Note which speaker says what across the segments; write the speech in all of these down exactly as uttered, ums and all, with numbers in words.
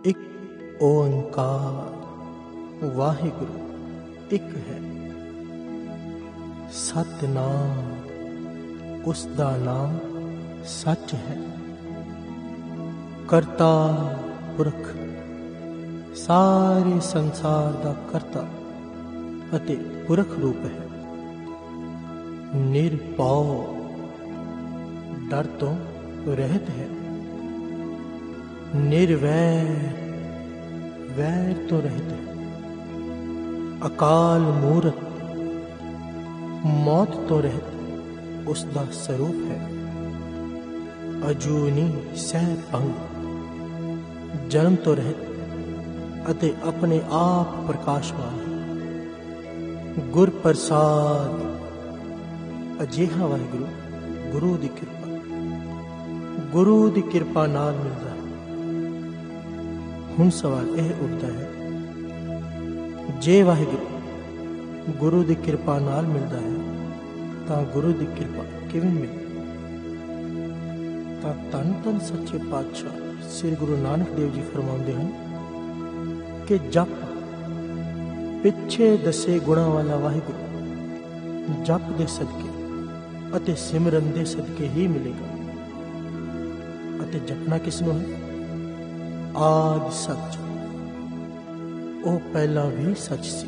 Speaker 1: ਇੱਕ ਓੰਕਾਰ ਵਾਹਿਗੁਰੂ ਇੱਕ ਹੈ। ਸਤਿਨਾਮ ਉਸ ਦਾ ਨਾਮ ਸੱਚ ਹੈ। ਕਰਤਾ ਪੁਰਖ ਸਾਰੇ ਸੰਸਾਰ ਦਾ ਕਰਤਾ ਅਤੇ ਪੁਰਖ ਰੂਪ ਹੈ। ਨਿਰਭਉ ਡਰ ਤੋਂ ਰਹਿਤ ਹੈ। निर्वैर वैर तो रहते हैं। अकाल मूरत मौत तो रहते उसका स्वरूप है। अजूनी सह भंग जन्म तो रहते अते अपने आप प्रकाशवान। गुर प्रसाद अजिहा वाहिगुरु गुरु दी कृपा गुरु दी कृपा नाल मिलता है। ਹੁਣ ਸਵਾਲ ਇਹ ਉੱਠਦਾ ਹੈ, ਜੇ ਵਾਹਿਗੁਰੂ ਗੁਰੂ ਦੀ ਕਿਰਪਾ ਨਾਲ ਮਿਲਦਾ ਹੈ ਤਾਂ ਗੁਰੂ ਦੀ ਕਿਰਪਾ ਕਿਵੇਂ ਮਿਲੇ? ਤਾਂ ਧੰਨ ਧੰਨ ਸੱਚੇ ਪਾਤਸ਼ਾਹ ਸ੍ਰੀ ਗੁਰੂ ਨਾਨਕ ਦੇਵ ਜੀ ਫਰਮਾਉਂਦੇ ਹਨ ਕਿ ਜਪ ਪਿੱਛੇ ਦੱਸੇ ਗੁਣਾਂ ਵਾਲਾ ਵਾਹਿਗੁਰੂ ਜਪ ਦੇ ਸਦਕੇ ਅਤੇ ਸਿਮਰਨ ਦੇ ਸਦਕੇ ਹੀ ਮਿਲੇਗਾ। ਅਤੇ ਜਪਣਾ ਕਿਸ ਨੂੰ ਹੈ? ਆਦਿ ਸੱਚ, ਉਹ ਪਹਿਲਾਂ ਵੀ ਸੱਚ ਸੀ।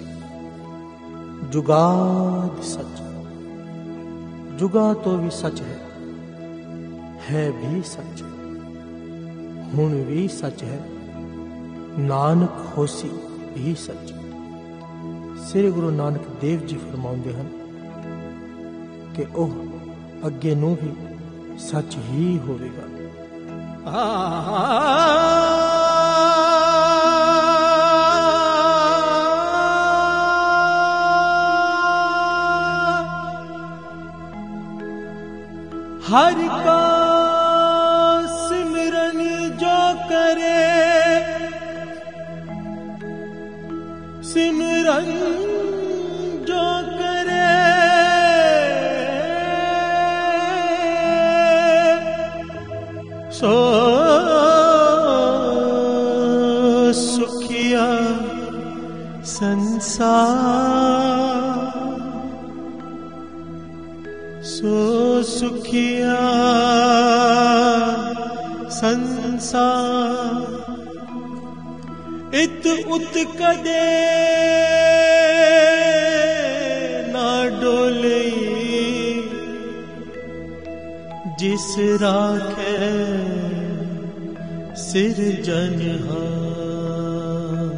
Speaker 1: ਜੁਗਾਦ ਸੱਚ, ਜੁਗਾ ਤੋਂ ਵੀ ਸੱਚ ਹੈ, ਹੈ ਵੀ ਸੱਚ, ਹੁਣ ਵੀ ਸੱਚ ਹੈ, ਨਾਨਕ ਹੋਸੀ ਵੀ ਸੱਚ। ਸ੍ਰੀ ਗੁਰੂ ਨਾਨਕ ਦੇਵ ਜੀ ਫਰਮਾਉਂਦੇ ਹਨ ਕਿ ਉਹ ਅੱਗੇ ਨੂੰ ਵੀ ਸੱਚ ਹੀ ਹੋਵੇਗਾ।
Speaker 2: हर का सिमरन जो करे, सिमरन जो करे, सो सुखिया संसार, सो सुखिया संसार। इत उत कदे ना डोलई, जिस राखे सिरजनहार।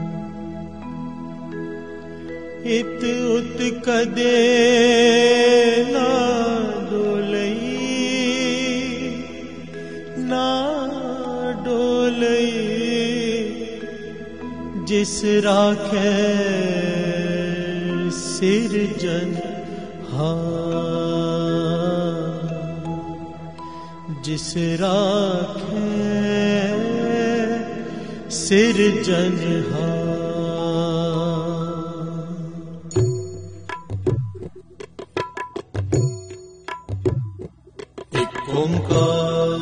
Speaker 2: इत उत कदे ना जिस राखे सिरजनहार, जिस राखे सिरजनहार। एक ओंकार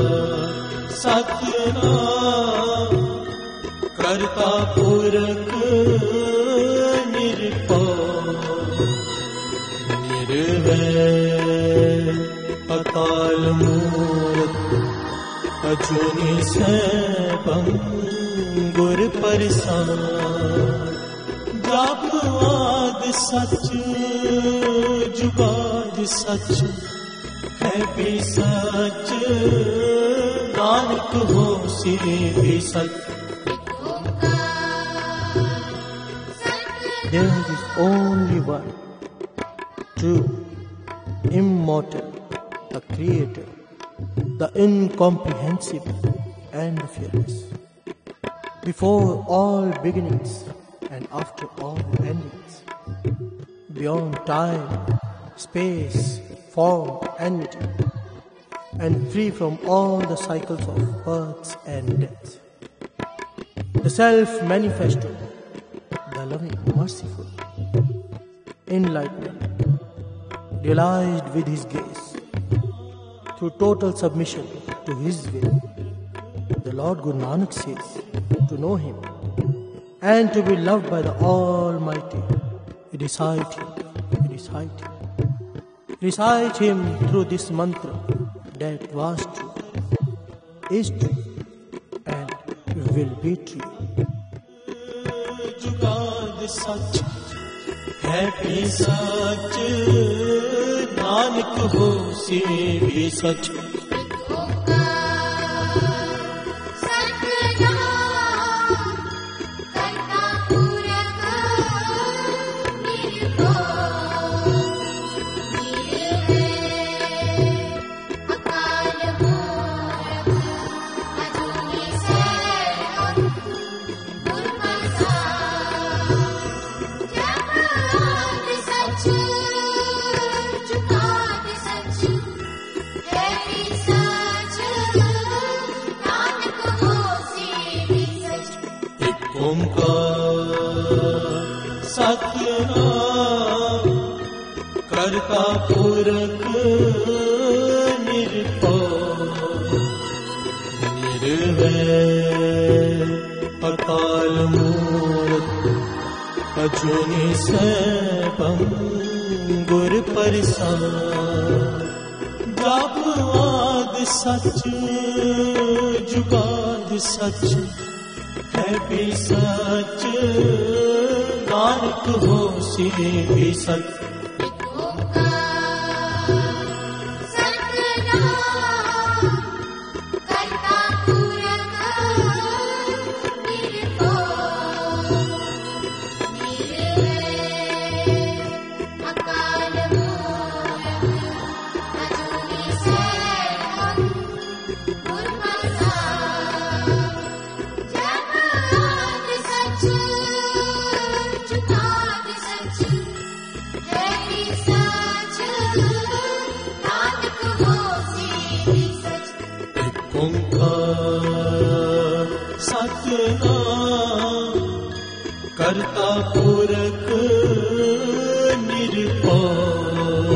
Speaker 2: सतनाम करता पुरख निरभउ निर्वैर अकाल मूरत अजूनी सैभं गुर प्रसाद। जप आदि सच जुगाद सच है भी सच, नानक होसी भी सच।
Speaker 1: There is only one, true, immortal, the Creator, the incomprehensible and the fearless. Before all beginnings and after all endings, beyond time, space, form and matter, and free from all the cycles of births and deaths. The self-manifesto, the loving, merciful, enlightenment, realized with his gaze, through total submission to his will. The Lord Guru Nanak says, to know Him and to be loved by the Almighty. Recite Him, recite Him, recite Him through this mantra that was true, is true, and will be true.
Speaker 2: जुगाद सच है भी सच, नानक होसी भी सच। सतनाम करता पुरख निरभव निर्वैर अकाल मूरत अजूनी सैभं गुर प्रसाद। जाप आद सच जुगाद सच है भी सच, नानक होसी भी सच। सतनाम करता पुरख निरभव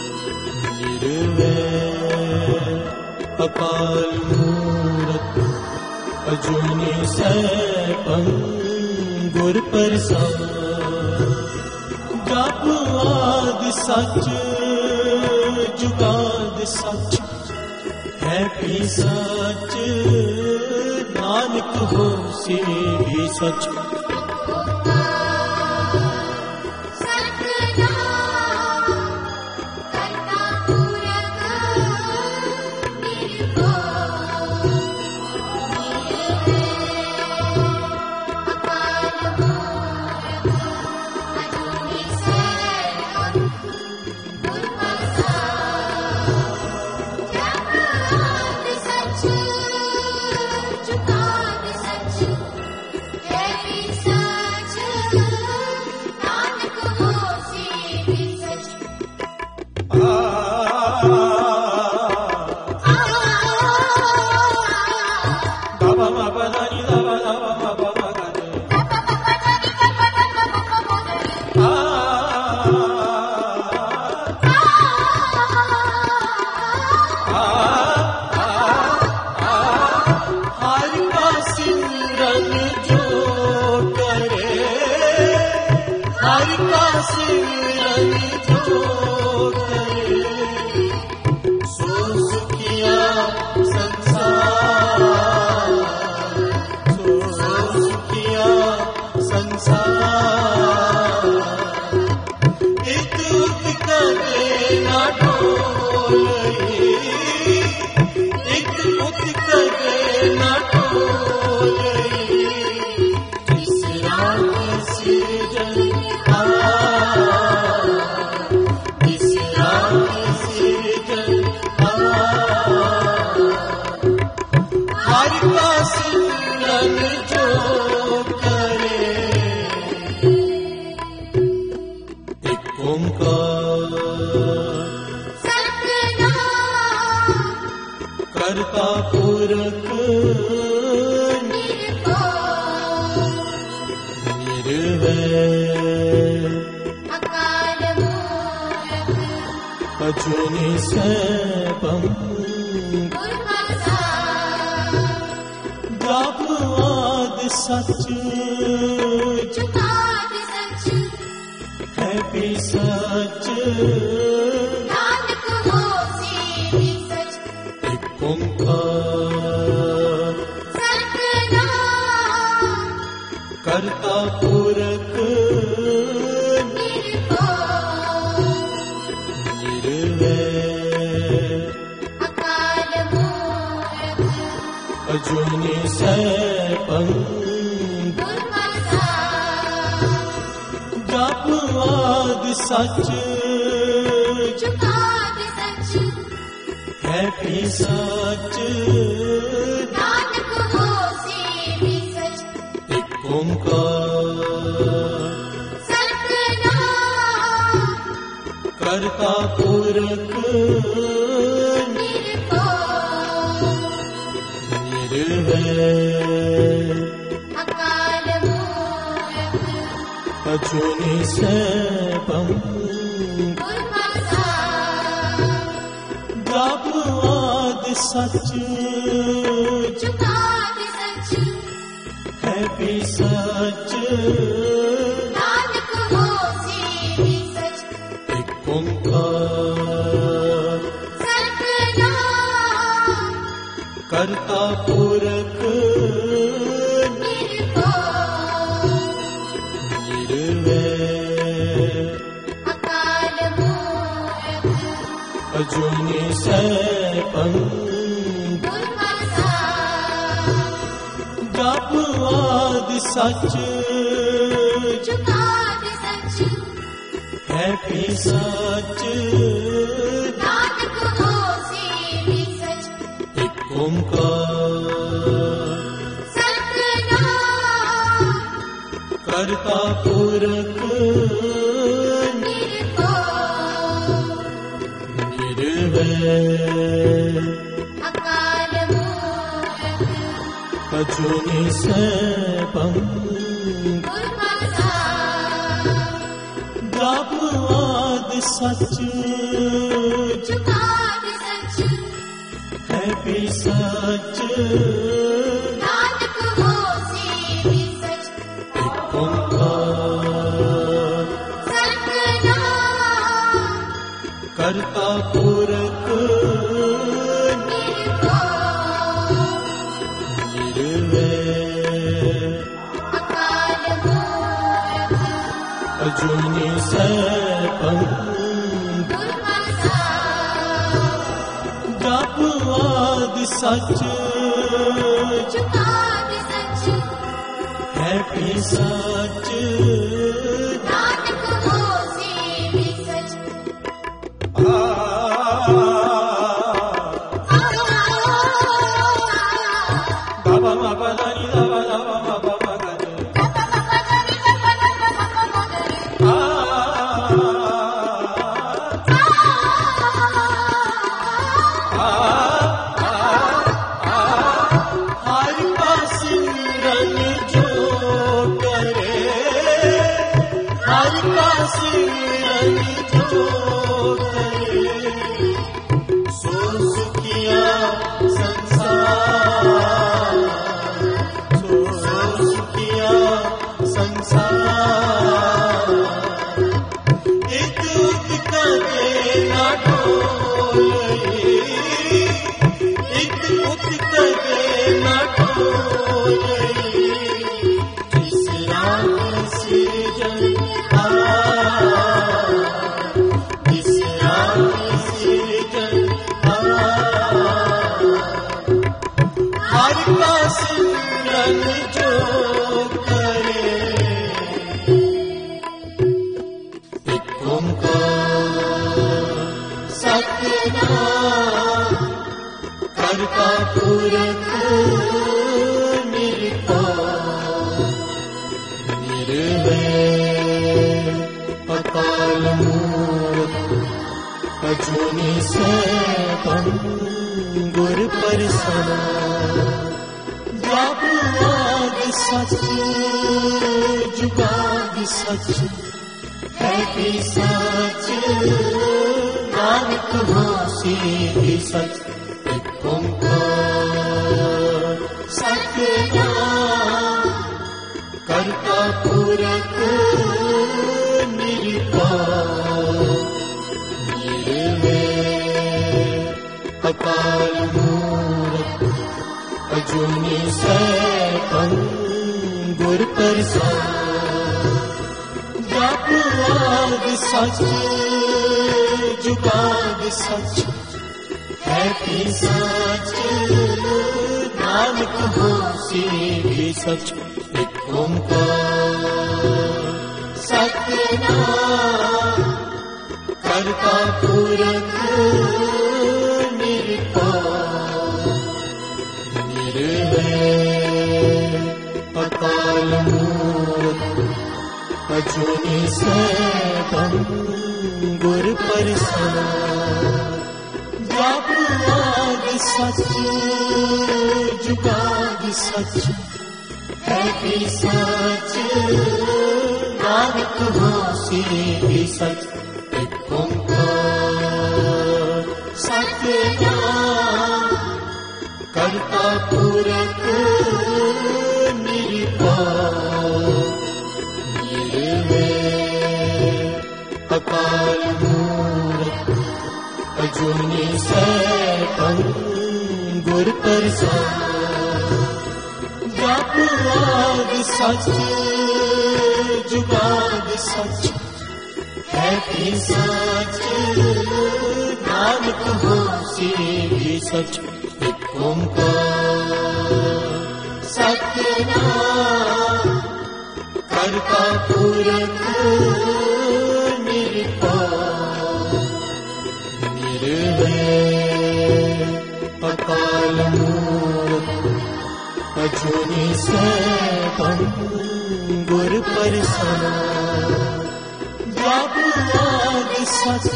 Speaker 2: निर्वैर अकाल मूरत अजूनी सैभं गुर प्रसाद। जाप आद सच जुगाद सच है भी सच, नानक होसी भी सच। करता पुरख निर्वैर अजूनी सैभं जाप आद सच,
Speaker 3: जुगाद सच,
Speaker 2: है भी सच,
Speaker 3: नानक होसी भी सच,
Speaker 2: एक ओंकार
Speaker 3: सतनाम
Speaker 2: करता पुरख निर्वैर
Speaker 3: अकाल मूरत
Speaker 2: अजूनी सैभं जप आदि सच,
Speaker 3: जुगाद सच,
Speaker 2: है भी सच,
Speaker 3: नानक होसी भी सच,
Speaker 2: एक ओंकार
Speaker 3: सतनाम
Speaker 2: करता पुरख निर्वैर
Speaker 3: अकाल मूरत
Speaker 2: अजूनी सैभं जप आदि सच,
Speaker 3: जुगाद सच,
Speaker 2: है भी सच,
Speaker 3: नानक होसी भी सच,
Speaker 2: एक ओंकार
Speaker 3: सतनाम
Speaker 2: करता पुरख निर्वैर
Speaker 3: अकाल मूरत
Speaker 2: अजूनी सैभं जप आदि सच,
Speaker 3: जुगाद सच,
Speaker 2: है भी सच,
Speaker 3: नानक होसी भी सच,
Speaker 2: एक ओंकार
Speaker 3: सतनाम
Speaker 2: करता पुरख निर्वैर
Speaker 3: अकाल मूरत
Speaker 2: अजूनी सैभं जप आदि सच,
Speaker 3: जुगाद सच,
Speaker 2: है भी सच,
Speaker 3: नानक होसी भी सच,
Speaker 2: एक ओंकार
Speaker 3: सतनाम
Speaker 2: करता पुरख निर्वैर
Speaker 3: अकाल मूरत
Speaker 2: अजूनी सैभं जप आदि सच,
Speaker 3: जुगाद सच,
Speaker 2: है भी सच,
Speaker 3: नानक होसी भी सच,
Speaker 2: बाबा बाबा दानी बाबा बाबा बाबा दानी हर का सिमरन जो करे, हर का सिमरन जो करे, सो सुखिया संसार, सो सुखिया संसार, एक एक करे ना ढोलई, एक एक करे ना ढोलई, जिस रात सृजन हार, जिस रात सृजन हार, हर का सिमरन जो करे, एक ओंकार सतनाम करता पुरख निर्भय निर्वैर अकाल मूरत अजूनी सैभं गुर प्रसाद जप आदि सच, जुगाद सच, है भी सच, नानक होसी भी सच, एक ओंकार सतनाम
Speaker 1: पूरक निरंकार निर्वैर अकाल मूरत अजूनी सैभं गुर प्रसाद जप आद सच जुगाद सच है भी सच नानक होसी भी सच एक ओंकार सतनाम करता पूरक निरंकार निर्वैर अकाल मूरत अजूनी सैभं गुर प्रसाद जप आद सच जुगाद सच है भी सच नानक होसी भी सच एक ओंकार सतनाम करता पूरक निरंकार निर्वैर अकाल मूरत अजूनी सैभं गुर प्रसाद जप आद सच जुगाद सच है भी सच नानक होसी भी सच एक ओंकार सतनाम करता पूरक निरंकार निर्वैर अकाल मूरत अजूनी सैभं गुर प्रसाद जप आद सच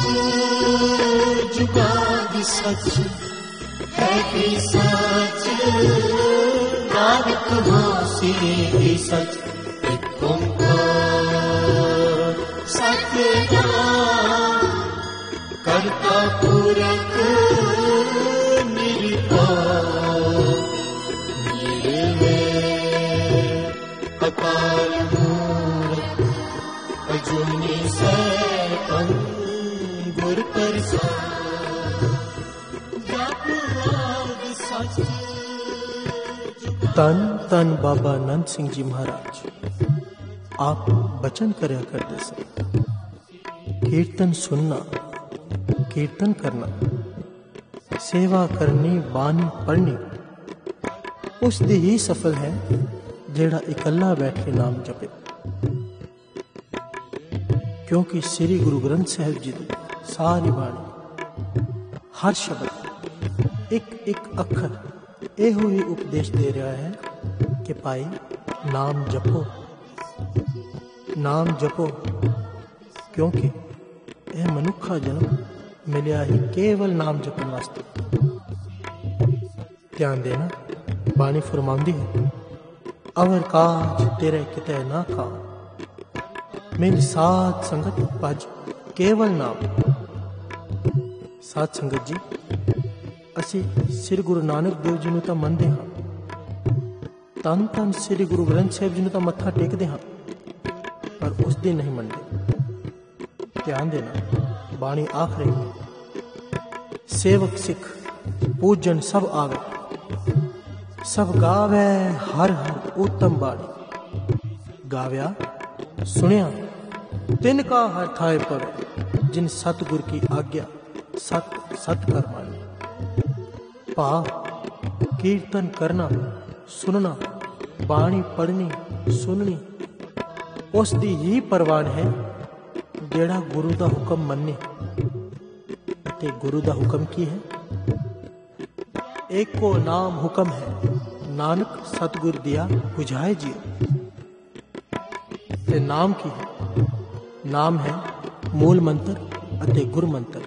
Speaker 1: जुगाद सच है भी सच नानक होसी भी सच एक ओंकार सतनाम करता पूरक निरंकार निर्वैर अकाल मूरत अजूनी सैभं गुर प्रसाद जप आद सच। तन तन बाबा नंद सिंह जी महाराज आप बचन करया करते सन, कीर्तन सुनना, कीर्तन करना, सेवा करनी, बानी पढ़नी उस दी ही सफल है जेड़ा इकल्ला बैठ के नाम जपे। क्योंकि श्री गुरु ग्रंथ साहिब जी दी सारी बाणी हर शब्द एक एक अखर एहो ही उपदेश दे रहा है कि भाई नाम जपो, नाम जपो। क्योंकि यह मनुखा जन्म मिलिया ही केवल नाम जपन वास्ते। ध्यान देना, बाणी फरमांदी है अवर काज तेरे किते ना खा, मेरी साथ संगत भज केवल नाम। साथ संगत जी असी श्री गुरु नानक देव जी नूं तां मनदे हां, तन तन श्री गुरु ग्रंथ साहिब जी नूं तां मत्था टेकदे हां, पर उस दिन नहीं मनदे। ध्यान देना, बाणी आख रही है सेवक सिख पूजन सब आवे, सब गावे हर हर उत्तम बाणी। गाव्या सुनिया तिन का हर थाए पवे, जिन सतगुर की आज्ञा सत सत कर मानी। भाव कीर्तन करना, सुनना, बाणी पढ़नी सुननी उस दी ही परवान है जेड़ा गुरु दा हुक्म मन्ने। ते गुरु दा हुक्म की है? एक को नाम हुक्म है, नानक सतगुर दिया बुझाए जियो। ते नाम की है? नाम है मूल मंत्र अते गुर मंत्र।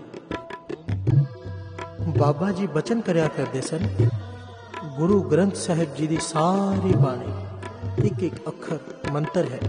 Speaker 1: बाबा जी बचन करया करदे सन, गुरु ग्रंथ साहिब जी दी सारी बाणी एक एक अखर मंत्र है।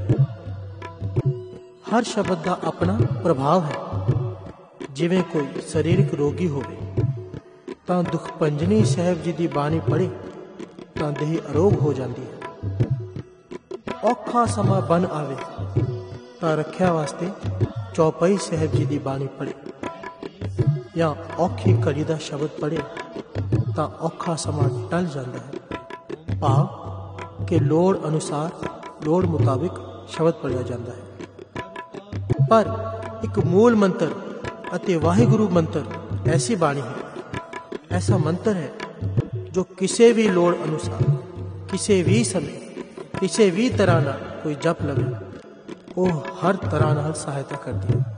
Speaker 1: हर शब्द दा अपना प्रभाव है। जिवें कोई शरीरक रोगी होवे तां दुख पंजनी साहिब जी दी बाणी पढ़े तां देह अरोग हो जाती है। ਔਖਾ ਸਮਾਂ ਬਣ ਆਵੇ ਤਾਂ ਰੱਖਿਆ ਵਾਸਤੇ ਚੌਪਈ ਸਾਹਿਬ ਜੀ ਦੀ ਬਾਣੀ ਪੜ੍ਹੇ ਜਾਂ ਔਖੀ ਘੜੀ ਦਾ ਸ਼ਬਦ ਪੜ੍ਹੇ ਤਾਂ ਔਖਾ ਸਮਾਂ ਟਲ ਜਾਂਦਾ ਹੈ। ਭਾਵ ਕਿ ਲੋੜ ਅਨੁਸਾਰ ਲੋੜ ਮੁਤਾਬਿਕ ਸ਼ਬਦ ਪੜ੍ਹਿਆ ਜਾਂਦਾ ਹੈ। ਪਰ ਇੱਕ ਮੂਲ ਮੰਤਰ ਅਤੇ ਵਾਹਿਗੁਰੂ ਮੰਤਰ ਐਸੀ ਬਾਣੀ ਹੈ, ਐਸਾ ਮੰਤਰ ਹੈ ਜੋ ਕਿਸੇ ਵੀ ਲੋੜ ਅਨੁਸਾਰ ਕਿਸੇ ਵੀ ਸਮੇਂ ਕਿਸੇ ਵੀ ਤਰ੍ਹਾਂ ਨਾਲ ਕੋਈ ਜਪ ਲਵੇ ਉਹ ਹਰ ਤਰ੍ਹਾਂ ਨਾਲ ਸਹਾਇਤਾ ਕਰਦੀ ਹੈ।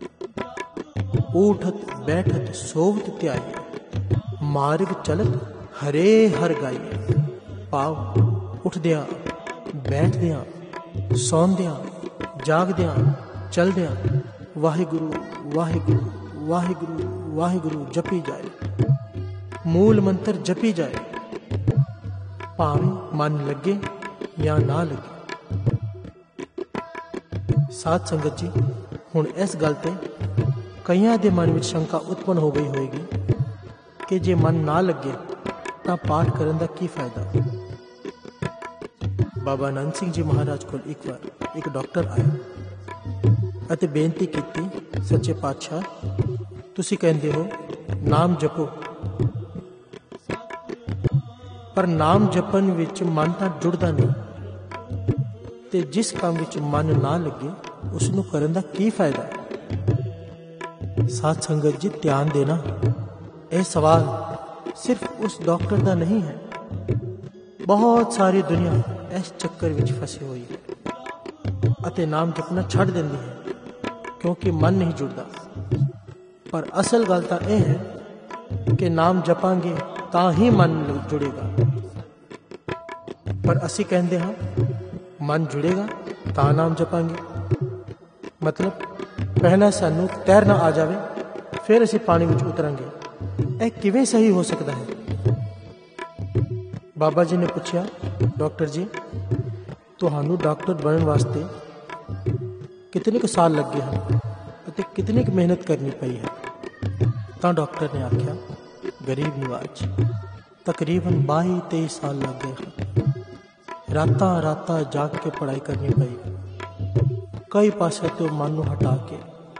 Speaker 1: ਊਠਤ ਬੈਠਤ ਸੋਵਤ ਧਿਆਈਏ, ਮਾਰਗ ਚਲਤ ਹਰੇ ਹਰ ਗਾਈਏ। ਭਾਵ ਉੱਠਦਿਆਂ ਬੈਠਦਿਆਂ ਸੌਂਦਿਆਂ ਜਾਗਦਿਆਂ ਚਲਦਿਆਂ ਵਾਹਿਗੁਰੂ ਵਾਹਿਗੁਰੂ ਵਾਹਿਗੁਰੂ ਵਾਹਿਗੁਰੂ ਜਪੀ ਜਾਏ। ਮੂਲ ਮੰਤਰ ਜਪੀ ਜਾਏ, ਭਾਵੇਂ ਮਨ ਲੱਗੇ ਜਾਂ ਨਾ ਲੱਗੇ। ਸਾਧ ਸੰਗਤ ਜੀ, ਹੁਣ ਇਸ ਗੱਲ ਤੇ ਕਈਆਂ ਦੇ ਮਨ ਵਿੱਚ ਸ਼ੰਕਾ ਉਤਪੰਨ ਹੋ ਗਈ ਹੋਏਗੀ ਕਿ ਜੇ ਮਨ ਨਾ ਲੱਗੇ ਤਾਂ ਪਾਠ ਕਰਨ ਦਾ ਕੀ ਫਾਇਦਾ। ਬਾਬਾ ਆਨੰਦ ਸਿੰਘ ਜੀ ਮਹਾਰਾਜ ਕੋਲ ਇੱਕ ਵਾਰ ਇੱਕ ਡਾਕਟਰ ਆਇਆ ਅਤੇ ਬੇਨਤੀ ਕੀਤੀ, ਸੱਚੇ ਪਾਤਸ਼ਾਹ ਤੁਸੀਂ ਕਹਿੰਦੇ ਹੋ ਨਾਮ ਜਪੋ, ਪਰ ਨਾਮ ਜਪਣ ਵਿੱਚ ਮਨ ਤਾਂ ਜੁੜਦਾ ਨਹੀਂ ਤੇ ਜਿਸ ਕੰਮ ਵਿੱਚ ਮਨ ਨਾ ਲੱਗੇ ਉਸ ਨੂੰ ਕਰਨ ਦਾ ਕੀ ਫਾਇਦਾ। ਸਾਧ ਸੰਗਤ ਜੀ, ਧਿਆਨ ਦੇਣਾ, ਇਹ ਸਵਾਲ ਸਿਰਫ ਉਸ ਡਾਕਟਰ ਦਾ ਨਹੀਂ ਹੈ। ਬਹੁਤ ਸਾਰੀ ਦੁਨੀਆ ਇਸ ਚੱਕਰ ਵਿੱਚ ਫਸੀ ਹੋਈ ਹੈ ਅਤੇ ਨਾਮ ਜਪਣਾ ਛੱਡ ਦਿੰਦੀ ਹੈ ਕਿਉਂਕਿ ਮਨ ਨਹੀਂ ਜੁੜਦਾ। ਪਰ ਅਸਲ ਗੱਲ ਤਾਂ ਇਹ ਹੈ ਕਿ ਨਾਮ ਜਪਾਂਗੇ ਤਾਂ ਹੀ ਮਨ ਜੁੜੇਗਾ। ਪਰ ਅਸੀਂ ਕਹਿੰਦੇ ਹਾਂ ਮਨ ਜੁੜੇਗਾ ਤਾਂ ਨਾਮ ਜਪਾਂਗੇ। ਮਤਲਬ ਪਹਿਲਾਂ ਸਾਨੂੰ ਤੈਰਨਾ ਆ ਜਾਵੇ ਫਿਰ ਅਸੀਂ ਪਾਣੀ ਵਿੱਚ ਉਤਰਾਂਗੇ। ਇਹ ਕਿਵੇਂ ਸਹੀ ਹੋ ਸਕਦਾ ਹੈ? ਬਾਬਾ ਜੀ ਨੇ ਪੁੱਛਿਆ, ਡਾਕਟਰ ਜੀ ਤੁਹਾਨੂੰ ਡਾਕਟਰ ਬਣਨ ਵਾਸਤੇ ਕਿਤਨੇ ਕੁ ਸਾਲ ਲੱਗੇ ਹਨ ਅਤੇ ਕਿਤਨੀ ਕੁ ਮਿਹਨਤ ਕਰਨੀ ਪਈ ਹੈ? ਤਾਂ ਡਾਕਟਰ ਨੇ ਆਖਿਆ, ਗਰੀਬ ਨਿਵਾਜ ਤਕਰੀਬਨ ਬਾਈ ਤੇਈ ਸਾਲ ਲੱਗ ਗਏ ਹਨ। ਰਾਤਾਂ ਰਾਤਾਂ ਜਾਗ ਕੇ ਪੜ੍ਹਾਈ ਕਰਨੀ ਪਈ, ਕਈ ਪਾਸੇ ਤੋਂ ਮਨ ਨੂੰ ਹਟਾ ਕੇ,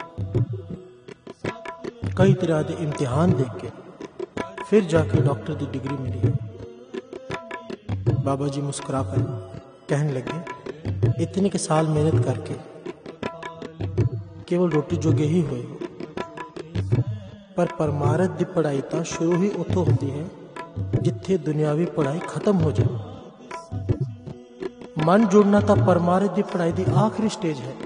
Speaker 1: ਕਈ ਤਰ੍ਹਾਂ ਦੇ ਇਮਤਿਹਾਨ ਦੇ ਕੇ ਫਿਰ ਜਾ ਕੇ ਡਾਕਟਰ ਦੀ ਡਿਗਰੀ ਮਿਲੀ ਹੈ। ਬਾਬਾ ਜੀ ਮੁਸਕਰਾ ਕਰ ਕਹਿਣ ਲੱਗੇ, ਇਤਨੇ ਕੇ ਸਾਲ ਮਿਹਨਤ ਕਰਕੇ ਕੇਵਲ ਰੋਟੀ ਜੋਗੇ ਹੀ ਹੋਏ ਹੋ, ਪਰ ਪਰਮਾਰਥ ਦੀ ਪੜ੍ਹਾਈ ਤਾਂ ਸ਼ੁਰੂ ਹੀ ਉੱਥੋਂ ਹੁੰਦੀ ਹੈ ਜਿੱਥੇ ਦੁਨਿਆਵੀ ਪੜ੍ਹਾਈ ਖਤਮ ਹੋ ਜਾਏ। ਮਨ ਜੁੜਨਾ ਤਾਂ ਪਰਮਾਰਥ ਦੀ ਪੜ੍ਹਾਈ ਦੀ ਆਖਰੀ ਸਟੇਜ ਹੈ।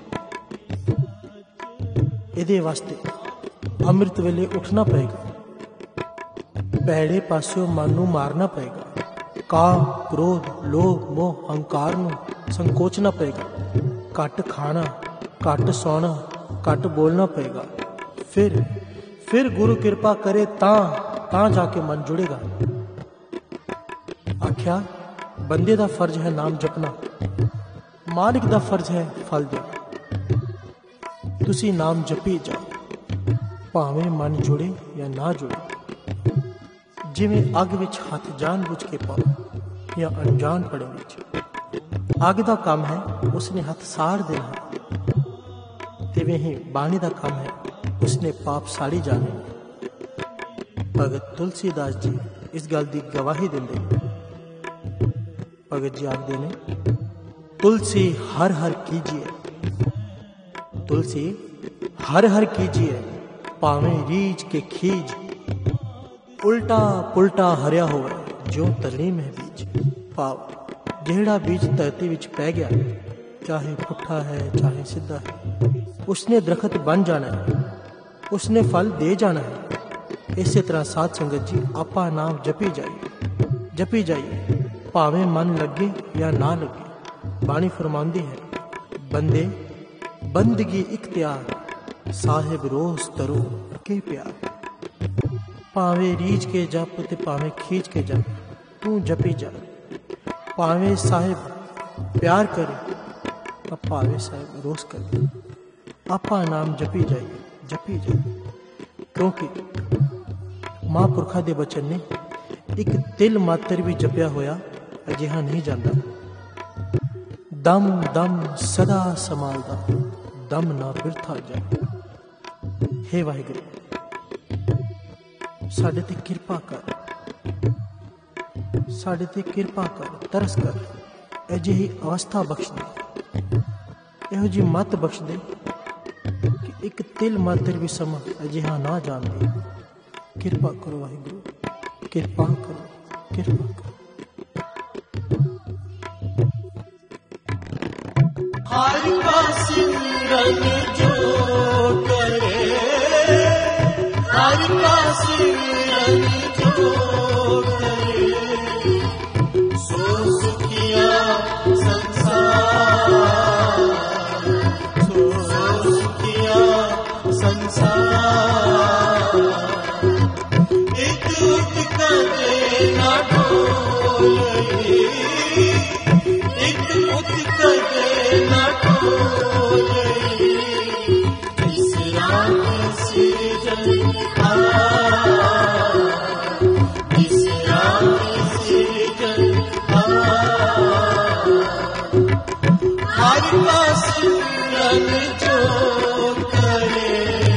Speaker 1: ਇਹਦੇ ਵਾਸਤੇ ਅੰਮ੍ਰਿਤ ਵੇਲੇ ਉੱਠਣਾ ਪਏਗਾ, ਭੈੜੇ ਪਾਸਿਓਂ ਮਨ ਨੂੰ ਮਾਰਨਾ ਪਏਗਾ, ਕਾਮ ਕ੍ਰੋਧ ਲੋਭ ਮੋਹ ਹੰਕਾਰ ਨੂੰ ਸੰਕੋਚਣਾ ਪਏਗਾ, ਘੱਟ ਖਾਣਾ ਘੱਟ ਸੌਣਾ ਘੱਟ ਬੋਲਣਾ ਪਏਗਾ। ਫਿਰ ਫਿਰ ਗੁਰੂ ਕਿਰਪਾ ਕਰੇ ਤਾਂ ਤਾਂ ਜਾ ਕੇ ਮਨ ਜੁੜੇਗਾ। ਆਖਿਆ, ਬੰਦੇ ਦਾ ਫਰਜ਼ ਹੈ ਨਾਮ ਜਪਣਾ, ਮਾਲਿਕ ਦਾ ਫਰਜ਼ ਹੈ ਫਲ ਦੇਣਾ। ਤੁਸੀਂ ਨਾਮ ਜਪੀ ਜਾਓ, ਭਾਵੇਂ ਮਨ ਜੁੜੇ ਜਾਂ ਨਾ ਜੁੜੇ। ਜਿਵੇਂ ਅੱਗ ਵਿੱਚ ਹੱਥ ਜਾਣ ਬੁੱਝ ਕੇ ਪਾਓ ਜਾਂ ਅਣਜਾਣ ਪੜੇ ਵਿੱਚ। ਅੱਗ ਦਾ ਕੰਮ ਹੈ ਉਸਨੇ ਹੱਥ ਸਾੜ ਦੇਣਾ, ਤਿਵੇਂ ਹੀ ਬਾਣੀ ਦਾ ਕੰਮ ਹੈ ਉਸਨੇ ਪਾਪ ਸਾੜੀ ਜਾਣੇ। ਭਗਤ ਤੁਲਸੀਦਾਸ ਜੀ ਇਸ ਗੱਲ ਦੀ ਗਵਾਹੀ ਦਿੰਦੇ ਨੇ। ਭਗਤ ਜੀ ਆਖਦੇ ਨੇ, तुलसी हर हर कीजिए, तुलसी हर हर कीजिए, भावें रीझ के खीज, उल्टा पुलटा हरिया होवे जो तरनी में बीज। भाव ਜਿਹੜਾ बीज धरती विच पै गया, चाहे पुट्ठा है चाहे सीधा है, उसने दरखत बन जाना है, उसने फल दे जाना है। इसी तरह साध संगत जी आपा नाम जपी जाइए जपी जाइए, भावें मन लगे या ना लगे। बाणी फरमांदी है, बंदे बंदगी इख्तियार, साहिब रोज तरो के प्यार। भावें रीझ के जप ते भावें खींच के जप, तू जपी जा। भावें साहिब प्यार करे, भावें साहिब रोज करे, आपा नाम जपी जाइए जपी जाइए। क्योंकि महापुरखा दे बचन ने एक तिल मात्र भी जपिया होया अजिहा नहीं जाता। दम दम सदा संभालदा दम ना बिरथा जा। हे वाहिगुरू साडे ते किरपा कर, साडे ते किरपा कर, तरस कर, अजिही अवस्था बख्श दे, इहो जी मत बख्श दे कि एक तिल मात्र भी समा अजिहा ना जान दे। किरपा करो वाहिगुरू, किरपा करो, किरपा करो।
Speaker 2: हर का सिमरन जो करे, हर का सिमरन जो करे, सो सुखिया संसार, सो सुखिया संसार। एक उठ करे ना ढोलई, एक उठ करे ना ढोलई, इस रात सृजन आया, इस रात सृजन आया। हर का सिमरन जो करे,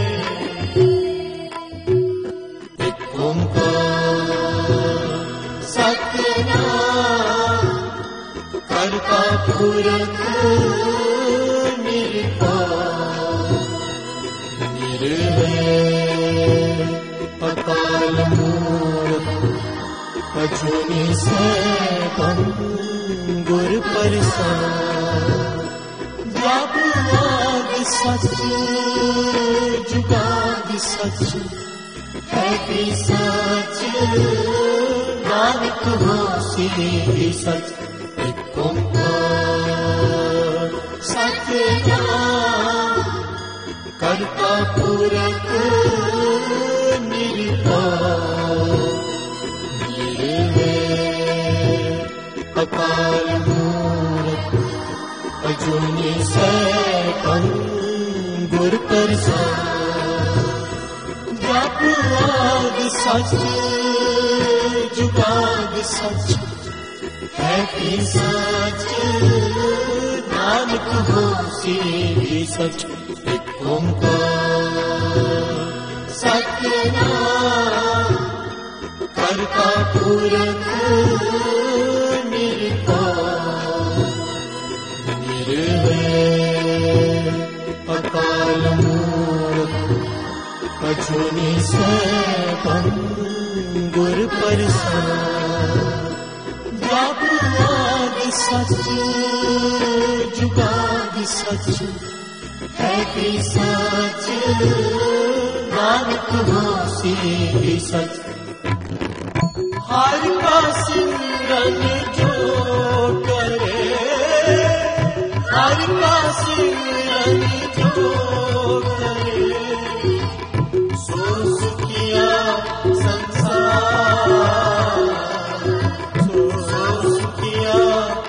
Speaker 2: एक ओंकार सतनाम करता पुरख निर्भय, निर्भय अकाल मूरत अजूनी सैभं गुर प्रसाद। जप आदि सच जुगाद सच है भी सच, नानक होसी भी सच। एक ओंकार सतनाम करता पुरख निर्भय, निर्भय अकाल मूरत अजूनी सैभं गुर प्रसाद। जप आदि सच जुगाद सच है भी सच, नानक होसी भी सच। एक ओंकार सतनाम करता पुरख निर्भय, निर्भय अकाल मूरत अजूनी सैभं गुर प्रसाद। जप आदि सच जुगाद सच है भी सच, नानक होसी भी सच। हर का सिमरन जो करे, हर का सिमरन जो करे, सो सुखिया संसार, सो सुखिया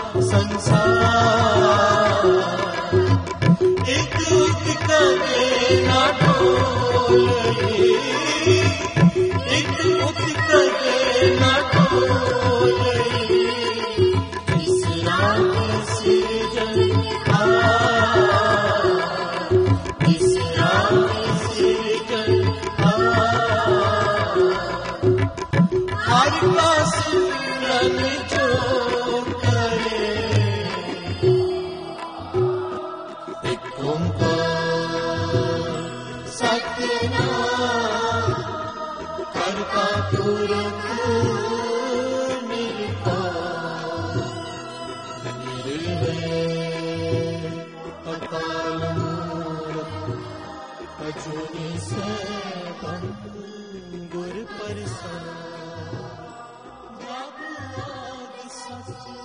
Speaker 2: संसार। एक उठ करे ना ढोलई, एक उठ करे ना ढोलई, इस रात सृजन आया, इस रात सृजन आया। हर का सिमरन जो करे, एक ओंकार सतनाम करता पुरख निर्भय, निर्भय अकाल मूरत अजूनी सैभं गुर प्रसाद। जप आदि सच